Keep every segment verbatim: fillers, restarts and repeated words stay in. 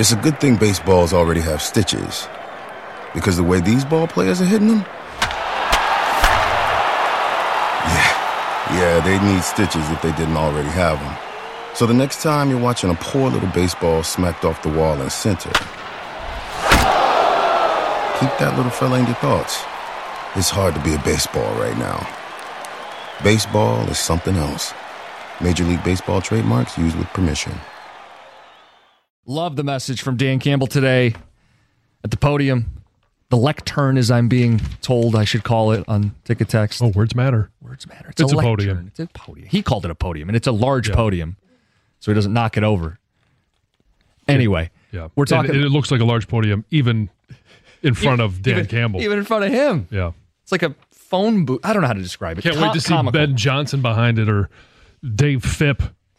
It's a good thing baseballs already have stitches, because the way these ball players are hitting them, yeah, yeah, they need stitches if they didn't already have them. So the next time you're watching a poor little baseball smacked off the wall in center, keep that little fella in your thoughts. It's hard to be a baseball right now. Baseball is something else. Major League Baseball trademarks used with permission. Love the message from Dan Campbell today at the podium. The lectern, as I'm being told I should call it on Ticket Text. Oh, words matter. Words matter. It's, it's a, a podium. It's a podium. He called it a podium, and it's a large yeah. podium, so he doesn't knock it over. Anyway, yeah. we're talking. And, and it looks like a large podium, even in front even, of Dan even, Campbell. Even in front of him. Yeah. It's like a phone booth. I don't know how to describe it. Can't Com- wait to see comical. Ben Johnson behind it or Dave Phipp.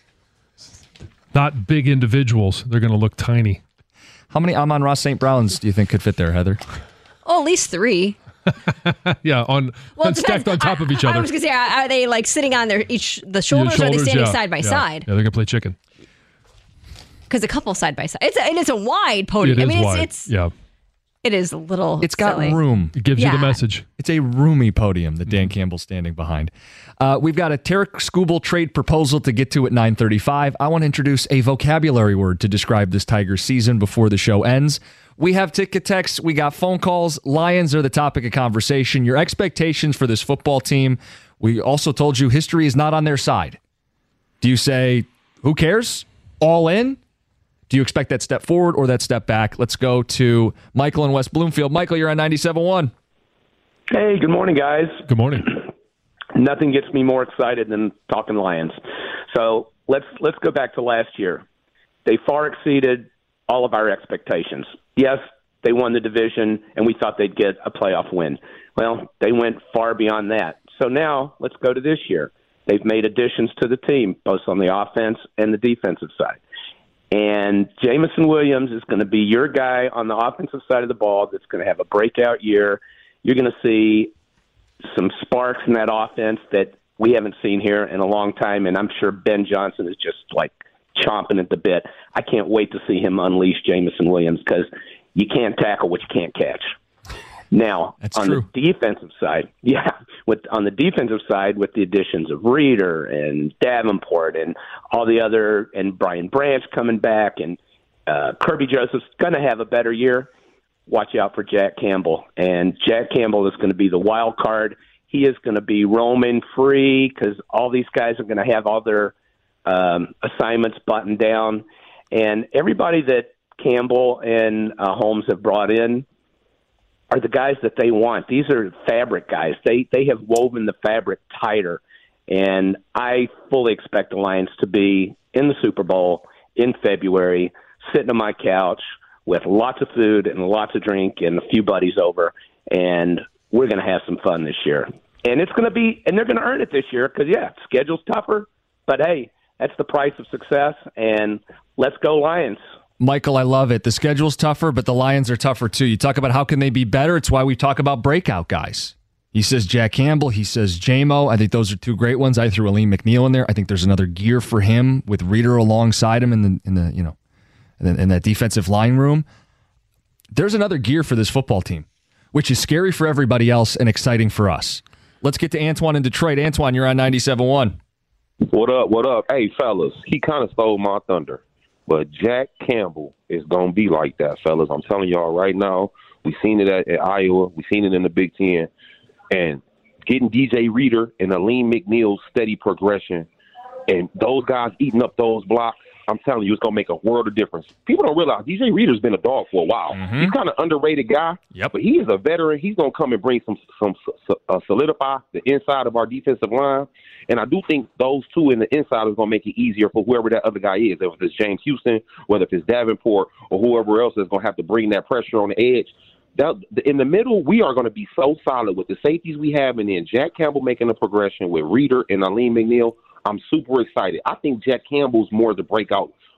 Not big individuals. They're going to look tiny. How many Amon-Ra Saint Browns do you think could fit there, Heather? Oh, at least three. yeah, on, well, on stacked on top I, of each I, other. I was going to say, are they like sitting on their each the shoulders, yeah, shoulders or are they standing yeah, side by yeah. side? Yeah, they're going to play chicken. Because a couple side by side. It's a, and it's a wide podium. It is I mean, wide. it's, it's yeah. It is a little It's got silly. room. It gives yeah. you the message. It's a roomy podium that Dan Campbell's standing behind. Uh, we've got a Tarek Skubal trade proposal to get to at nine thirty-five. I want to introduce a vocabulary word to describe this Tigers season before the show ends. We have ticket texts. We got phone calls. Lions are the topic of conversation. Your expectations for this football team. We also told you history is not on their side. Do you say, who cares? All in? Do you expect that step forward or that step back? Let's go to Michael in West Bloomfield. Michael, you're on ninety-seven point one. Hey, good morning, guys. Good morning. Nothing gets me more excited than talking Lions. So let's let's go back to last year. They far exceeded all of our expectations. Yes, they won the division, and we thought they'd get a playoff win. Well, they went far beyond that. So now let's go to this year. They've made additions to the team, both on the offense and the defensive side. And Jameson Williams is going to be your guy on the offensive side of the ball that's going to have a breakout year. You're going to see some sparks in that offense that we haven't seen here in a long time, and I'm sure Ben Johnson is just, like, chomping at the bit. I can't wait to see him unleash Jameson Williams because you can't tackle what you can't catch. Now, That's on true. the defensive side, yeah, with on the defensive side, with the additions of Reeder and Davenport and all the other, and Brian Branch coming back, and uh, Kirby Joseph's going to have a better year. Watch out for Jack Campbell. And Jack Campbell is going to be the wild card. He is going to be roaming free because all these guys are going to have all their um, assignments buttoned down. And everybody that Campbell and uh, Holmes have brought in are the guys that they want. These are fabric guys. They they have woven the fabric tighter. And I fully expect the Lions to be in the Super Bowl in February, sitting on my couch with lots of food and lots of drink and a few buddies over. And we're going to have some fun this year. And it's going to be, and they're going to earn it this year because, yeah, schedule's tougher. But, hey, that's the price of success. And let's go Lions. Michael, I love it. The schedule's tougher, but the Lions are tougher too. You talk about how can they be better. It's why we talk about breakout guys. He says Jack Campbell. He says J-Mo. I think those are two great ones. I threw Aleem McNeil in there. I think there's another gear for him with Reeder alongside him in the in the you know in, in that defensive line room. There's another gear for this football team, which is scary for everybody else and exciting for us. Let's get to Antoine in Detroit. Antoine, you're on ninety-seven point one. What up? What up? Hey, fellas, he kind of stole my thunder. But Jack Campbell is going to be like that, fellas. I'm telling y'all right now. We've seen it at, at Iowa. We've seen it in the Big Ten. And getting D J Reeder and Aleem McNeil's steady progression and those guys eating up those blocks, I'm telling you, it's going to make a world of difference. People don't realize D J Reeder's been a dog for a while. Mm-hmm. He's kind of underrated guy. Yep. But he is a veteran. He's going to come and bring some, some uh, solidify the inside of our defensive line. And I do think those two in the inside is going to make it easier for whoever that other guy is, whether it's James Houston, whether it's Davenport, or whoever else is going to have to bring that pressure on the edge. That, in the middle, we are going to be so solid with the safeties we have, and then Jack Campbell making a progression with Reeder and Aleem McNeil. I'm super excited. I think Jack Campbell's more the breakout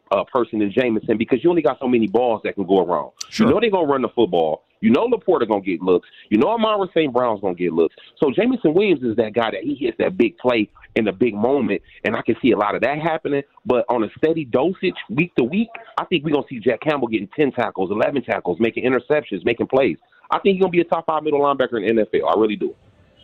uh, person than Jameson because you only got so many balls that can go around. Sure. You know they're going to run the football. You know Laporta going to get looks. You know Amon-Ra Saint Brown's going to get looks. So Jameson Williams is that guy that he hits that big play in the big moment, and I can see a lot of that happening. But on a steady dosage, week to week, I think we're going to see Jack Campbell getting ten tackles, eleven tackles, making interceptions, making plays. I think he's going to be a top five middle linebacker in the N F L. I really do.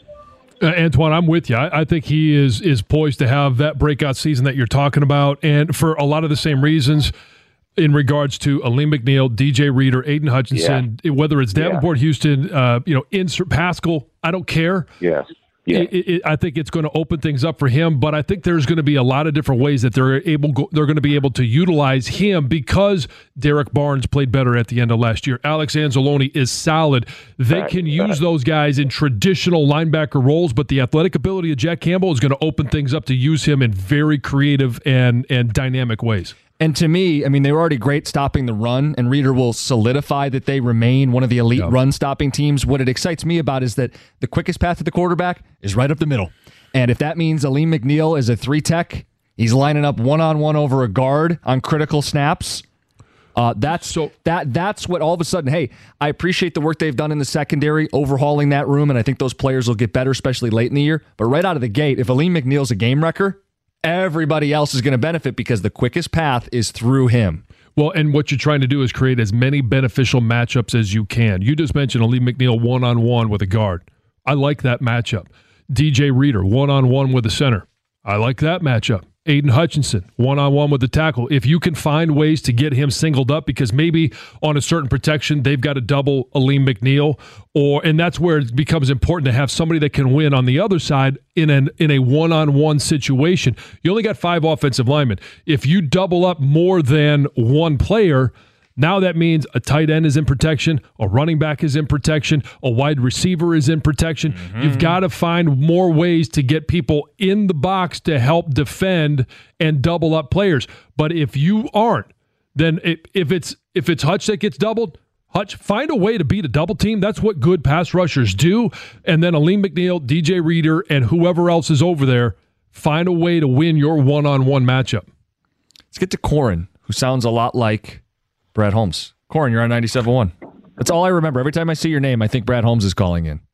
Uh, Antoine, I'm with you. I, I think he is is poised to have that breakout season that you're talking about, and for a lot of the same reasons in regards to Aleem McNeil, D J Reader, Aiden Hutchinson, yeah. whether it's Davenport, yeah. Houston, uh, you know, insert Pascal, I don't care. Yes. Yeah. It, it, I think it's going to open things up for him, but I think there's going to be a lot of different ways that they're able go, they're going to be able to utilize him because Derek Barnes played better at the end of last year. Alex Anzalone is solid. They right. can use those guys in traditional linebacker roles, but the athletic ability of Jack Campbell is going to open things up to use him in very creative and and dynamic ways. And to me, I mean, they were already great stopping the run, and Reader will solidify that they remain one of the elite yep. run-stopping teams. What it excites me about is that the quickest path to the quarterback is right up the middle. And if that means Aleem McNeil is a three-tech, he's lining up one-on-one over a guard on critical snaps, uh, that's so that that's what all of a sudden, hey, I appreciate the work they've done in the secondary, overhauling that room, and I think those players will get better, especially late in the year. But right out of the gate, if Aleem McNeil's a game wrecker, everybody else is going to benefit because the quickest path is through him. Well, and what you're trying to do is create as many beneficial matchups as you can. You just mentioned Aleem McNeil one-on-one with a guard. I like that matchup. D J Reader one-on-one with a center. I like that matchup. Aiden Hutchinson, one-on-one with the tackle. If you can find ways to get him singled up because maybe on a certain protection they've got to double Aleem McNeil, or and that's where it becomes important to have somebody that can win on the other side in an in a one-on-one situation. You only got five offensive linemen. If you double up more than one player, now that means a tight end is in protection, a running back is in protection, a wide receiver is in protection. Mm-hmm. You've got to find more ways to get people in the box to help defend and double up players. But if you aren't, then if it's if it's Hutch that gets doubled, Hutch, find a way to beat a double team. That's what good pass rushers do. And then Aleem McNeil, D J Reader, and whoever else is over there, find a way to win your one-on-one matchup. Let's get to Corin, who sounds a lot like Brad Holmes. Corin, you're on ninety-seven point one. That's all I remember. Every time I see your name, I think Brad Holmes is calling in.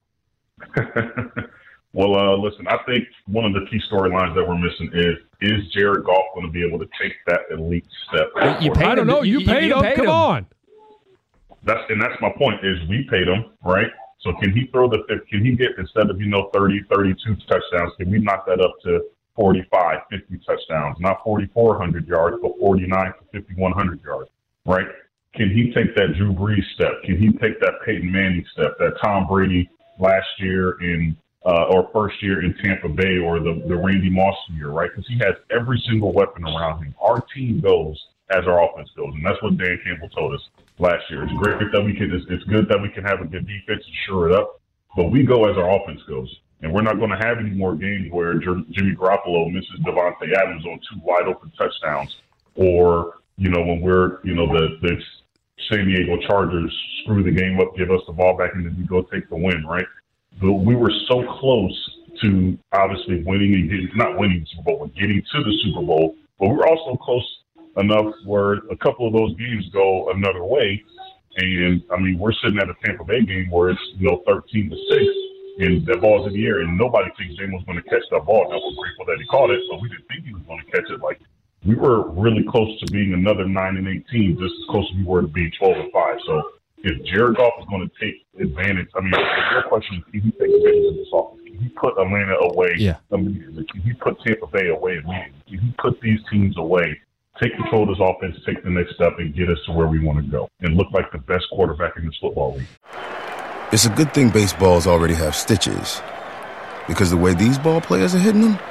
Well, uh, listen, I think one of the key storylines that we're missing is, is Jared Goff going to be able to take that elite step? You paid I don't him. know. You, you paid you him. Paid Come him. on. That's and that's my point is we paid him, right? So can he throw the can he get instead of, you know, thirty, thirty-two touchdowns, can we knock that up to forty-five, fifty touchdowns? Not forty-four hundred yards, but forty-nine to fifty-one hundred yards, right? Can he take that Drew Brees step? Can he take that Peyton Manning step, that Tom Brady last year in uh, or first year in Tampa Bay, or the, the Randy Moss year, right? Because he has every single weapon around him. Our team goes as our offense goes, and that's what Dan Campbell told us last year. It's great that we can. It's, it's good that we can have a good defense and shore it up, but we go as our offense goes, and we're not going to have any more games where J- Jimmy Garoppolo misses Devontae Adams on two wide open touchdowns, or you know when we're you know the the San Diego Chargers screw the game up, give us the ball back, and then we go take the win, right? But we were so close to obviously winning and getting, not winning the Super Bowl, but getting to the Super Bowl. But we were also close enough where a couple of those games go another way. And, I mean, we're sitting at a Tampa Bay game where it's, you know, thirteen to six, and that ball's in the air, and nobody thinks James was going to catch that ball. Now, we're grateful that he caught it, but we didn't think he was going to catch it. Like, we were really close to being another nine and eight team, just as close as we were to being twelve and five. So if Jared Goff is going to take advantage, I mean, the real question is, can he take advantage of this offense? Can he put Atlanta away yeah. immediately? Can he put Tampa Bay away immediately? Can he put these teams away, take control of this offense, take the next step, and get us to where we want to go and look like the best quarterback in this football league? It's a good thing baseballs already have stitches, because the way these ball players are hitting them,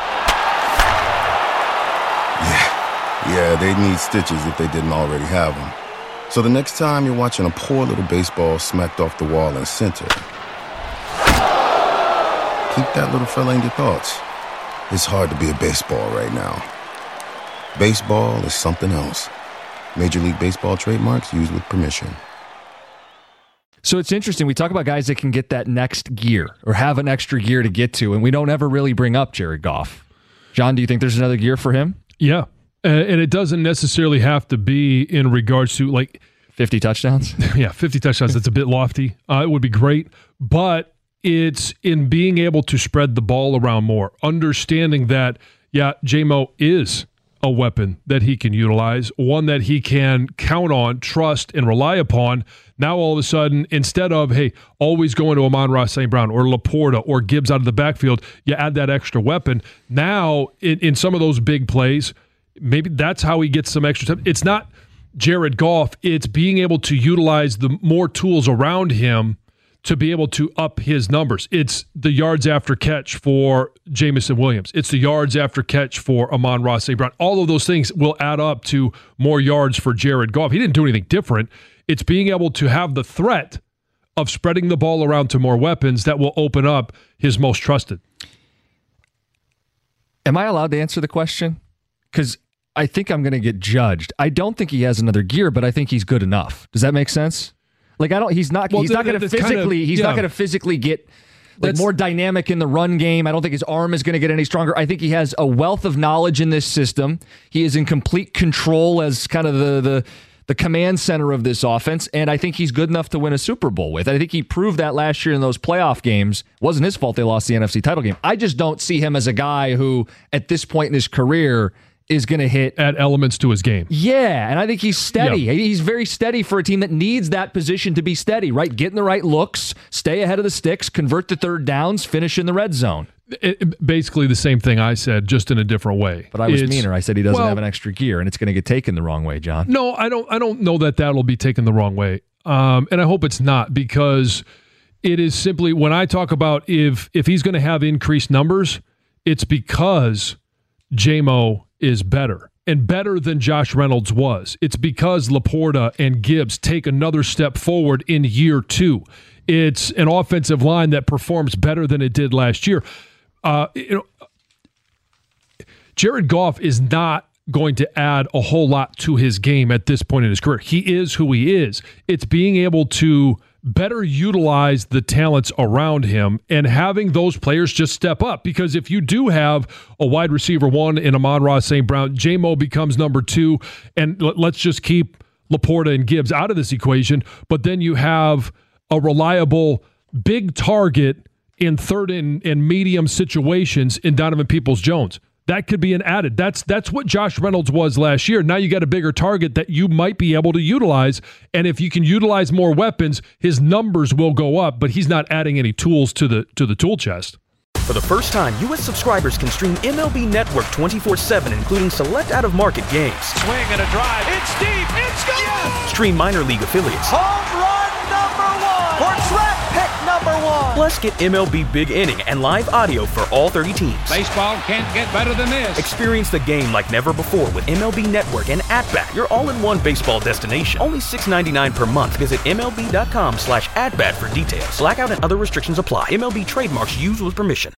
yeah, yeah, they'd need stitches if they didn't already have them. So the next time you're watching a poor little baseball smacked off the wall in center, keep that little fella in your thoughts. It's hard to be a baseball right now. Baseball is something else. Major League Baseball trademarks used with permission. So it's interesting. We talk about guys that can get that next gear or have an extra gear to get to, and we don't ever really bring up Jared Goff. John, do you think there's another gear for him? Yeah. Uh, and it doesn't necessarily have to be in regards to like fifty touchdowns. Yeah, fifty touchdowns. That's a bit lofty. Uh, it would be great, but it's in being able to spread the ball around more, understanding that, yeah, J-Mo is a weapon that he can utilize, one that he can count on, trust, and rely upon. Now, all of a sudden, instead of, hey, always going to Amon-Ra Saint Brown or Laporta or Gibbs out of the backfield, you add that extra weapon. Now, in, in some of those big plays, maybe that's how he gets some extra time. It's not Jared Goff. It's being able to utilize the more tools around him to be able to up his numbers. It's the yards after catch for Jameson Williams. It's the yards after catch for Amon-Ra Saint Brown. All of those things will add up to more yards for Jared Goff. He didn't do anything different. It's being able to have the threat of spreading the ball around to more weapons that will open up his most trusted. Am I allowed to answer the question? Because I think I'm going to get judged. I don't think he has another gear, but I think he's good enough. Does that make sense? Like I don't. He's not. Well, he's not going to physically. Kind of, he's yeah. not going to physically get like more dynamic in the run game. I don't think his arm is going to get any stronger. I think he has a wealth of knowledge in this system. He is in complete control as kind of the the the command center of this offense, and I think he's good enough to win a Super Bowl with. I think he proved that last year in those playoff games. It wasn't his fault they lost the N F C title game. I just don't see him as a guy who, at this point in his career, is going to hit add elements to his game. Yeah, and I think he's steady. Yeah. He's very steady for a team that needs that position to be steady, right? Getting the right looks, stay ahead of the sticks, convert the third downs, finish in the red zone. It, basically the same thing I said, just in a different way. But I was it's, meaner. I said he doesn't well, have an extra gear, and it's going to get taken the wrong way, John. No, I don't. I don't know that that'll be taken the wrong way, um, and I hope it's not, because it is simply when I talk about if if he's going to have increased numbers, it's because J-Mo is better. And better than Josh Reynolds was. It's because Laporta and Gibbs take another step forward in year two. It's an offensive line that performs better than it did last year. Uh, you know, Jared Goff is not going to add a whole lot to his game at this point in his career. He is who he is. It's being able to better utilize the talents around him and having those players just step up. Because if you do have a wide receiver one in Amon-Ra Saint Brown, J-Mo becomes number two, and let's just keep Laporta and Gibbs out of this equation, but then you have a reliable big target in third and, and medium situations in Donovan Peoples-Jones. That could be an added. That's that's what Josh Reynolds was last year. Now you got a bigger target that you might be able to utilize. And if you can utilize more weapons, his numbers will go up, but he's not adding any tools to the to the tool chest. For the first time, U S subscribers can stream M L B Network twenty-four seven, including select out-of-market games. Swing and a drive. It's deep. It's gone. Yes! Stream minor league affiliates. Home run number one. Or draft pick number one. Plus, get M L B Big Inning and live audio for all thirty teams. Baseball can't get better than this. Experience the game like never before with M L B Network and At-Bat, your all-in-one baseball destination. Only six dollars and ninety-nine cents per month. Visit MLB.com slash at-bat for details. Blackout and other restrictions apply. M L B trademarks used with permission.